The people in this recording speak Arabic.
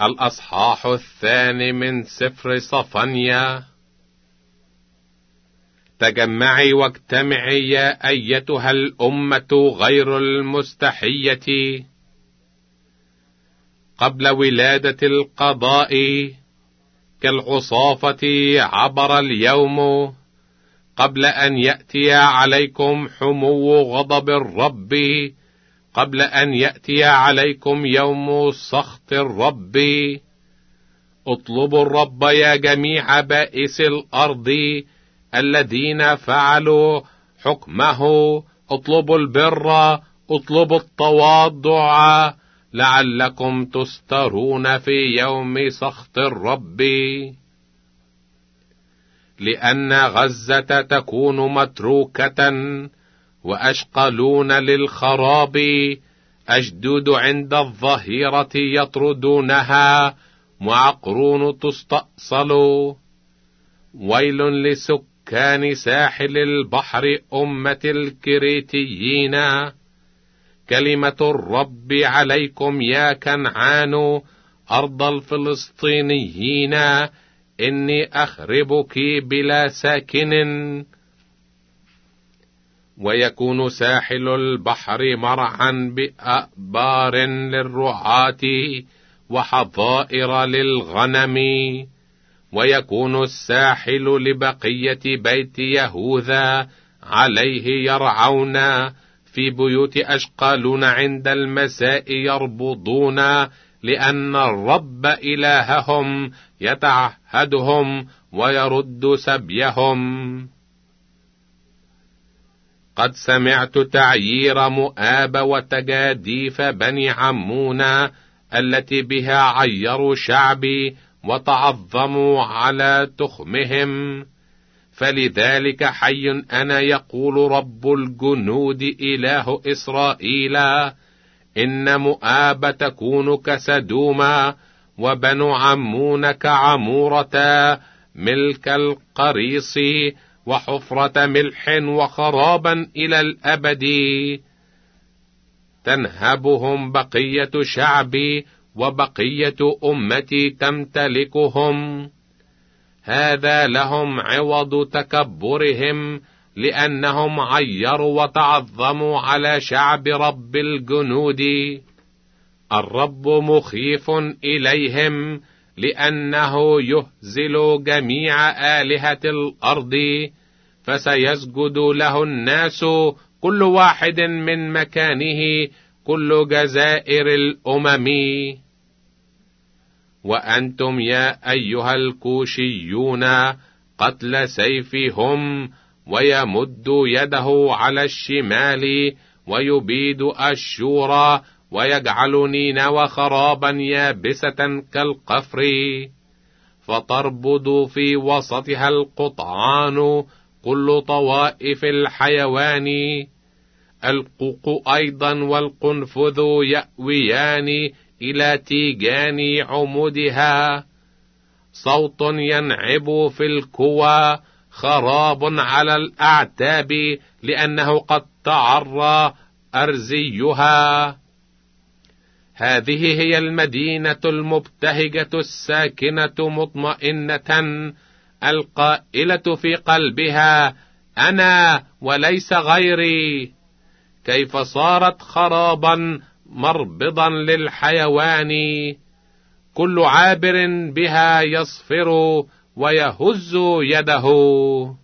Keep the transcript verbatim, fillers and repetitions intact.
الأصحاح الثاني من سفر صفنيا. تجمعي واجتمعي يا أيتها الأمة غير المستحية قبل ولادة القضاء، كالعصافة عبر اليوم قبل أن يأتي عليكم حمو غضب الرب، قبل أن يأتي عليكم يوم سخط الرب. اطلبوا الرب يا جميع بائس الأرض الذين فعلوا حكمه، اطلبوا البر، اطلبوا التواضع، لعلكم تسترون في يوم سخط الرب. لأن غزة تكون متروكة وأشقلون للخراب، أشدود عند الظهيرة يطردونها، وعقرون تستأصل. ويل لسكان ساحل البحر أمة الكريتيين. كلمة الرب عليكم يا كنعان أرض الفلسطينيين، إني أخربك بلا ساكن. ويكون ساحل البحر مرعا بأبار للرعاة وحظائر للغنم، ويكون الساحل لبقية بيت يهوذا، عليه يرعون، في بيوت أشقالون عند المساء يربضون، لأن الرب إلههم يتعهدهم ويرد سبيهم. قد سمعت تعيير مؤاب وتجاديف بني عمون، التي بها عيروا شعبي وتعظموا على تخمهم. فلذلك حي أنا يقول رب الجنود إله إسرائيل، إن مؤاب تكون كسدوما، وبنو عمون كعمورة، ملك القريص، وحفرة ملح وخرابا إلى الأبد. تنهبهم بقية شعبي، وبقية أمتي تمتلكهم. هذا لهم عوض تكبرهم، لأنهم عيروا وتعظموا على شعب رب الجنود. الرب مخيف إليهم، لأنه يهزل جميع آلهة الأرض، فسيسجد له الناس كل واحد من مكانه، كل جزائر الأمم. وأنتم يا أيها الكوشيون قتل سيفهم، ويمد يده على الشمال ويبيد أشورا، ويجعل نينوى خرابا يابسة كالقفر. فتربض في وسطها القطعان، كل طوائف الحيوان. القوق أيضا والقنفذ يأويان إلى تيجان عمودها. صوت ينعب في الكوى، خراب على الأعتاب، لأنه قد تعرى أرزيها. هذه هي المدينة المبتهجة الساكنة مطمئنة، القائلة في قلبها أنا وليس غيري. كيف صارت خرابا مربضا للحيوان، كل عابر بها يصفر ويهز يده.